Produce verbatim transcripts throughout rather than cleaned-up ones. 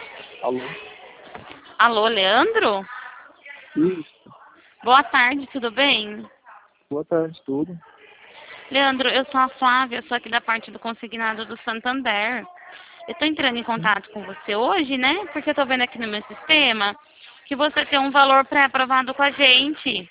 Alô? Alô, Leandro? Isso. Boa tarde, tudo bem? Boa tarde, tudo. Leandro, eu sou a Flávia, eu sou aqui da parte do consignado do Santander. Eu estou entrando em Sim. contato com você hoje, né? Porque eu estou vendo aqui no meu sistema que você tem um valor pré-aprovado com a gente.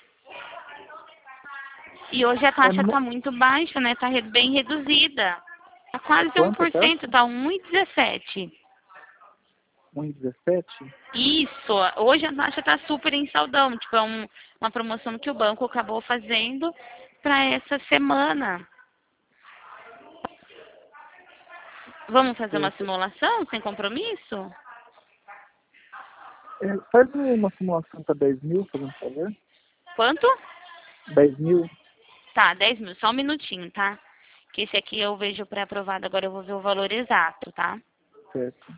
E hoje a É, taxa mo- está muito baixa, né? Está bem reduzida. Está quase um quanto a por cento, taxa? está um vírgula dezessete. um e dezessete? Isso, hoje a taxa está super em saldão. Tipo, é um- uma promoção que o banco acabou fazendo para essa semana. Vamos fazer uma Certo. simulação sem compromisso? É, faz uma simulação para dez mil, por favor. Quanto? dez mil? Tá, dez mil, só um minutinho, tá? Que esse aqui eu vejo pré-aprovado, agora eu vou ver o valor exato, tá? Certo.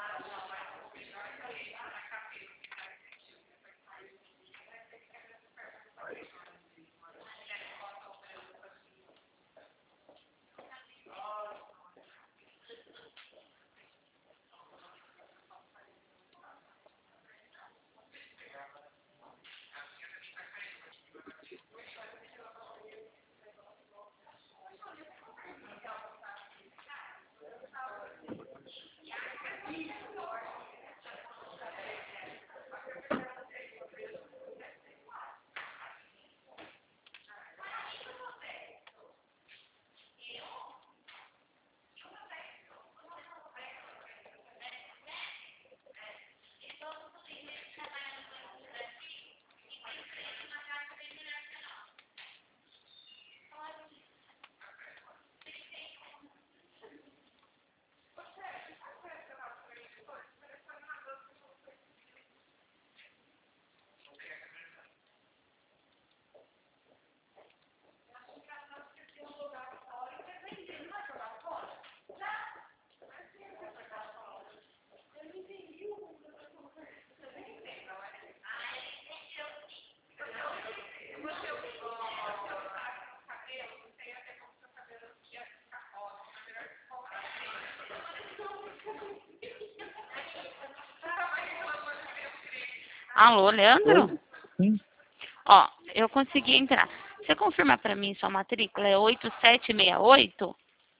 Alô, Leandro? Oi? Sim. Ó, eu consegui entrar. Você confirma pra mim sua matrícula? É oito sete seis oito?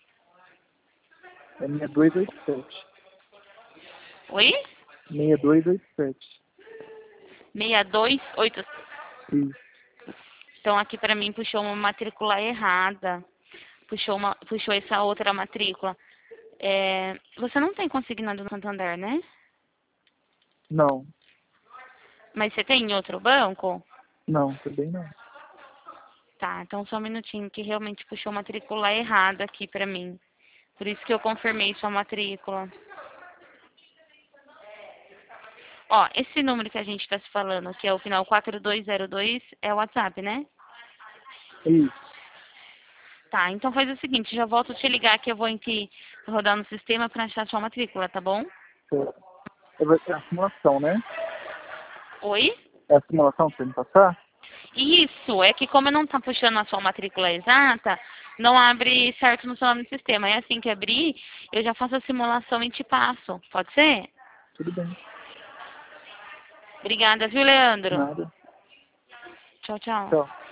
É seis dois oito sete. Oi? seis dois oito sete. seis dois oito. Isso. Então aqui pra mim puxou uma matrícula errada. Puxou, uma, puxou essa outra matrícula. É, você não tem consignado no Santander, né? Não. Mas você tem em outro banco? Não, também não. Tá, então só um minutinho, que realmente puxou matrícula errada aqui pra mim. Por isso que eu confirmei sua matrícula. Ó, esse número que a gente tá se falando, que é o final quatro dois zero dois, é o WhatsApp, né? Isso. Tá, então faz o seguinte, já volto a te ligar que eu vou aqui rodar no sistema pra achar sua matrícula, tá bom? Certo. É vai ser a simulação, né? Oi? É a simulação que você me passar? Isso, é que como não tá puxando a sua matrícula exata, não abre certo no seu nome no sistema. É assim que abrir, eu já faço a simulação e te passo. Pode ser? Tudo bem. Obrigada, viu, Leandro? Nada. Tchau, tchau. Tchau.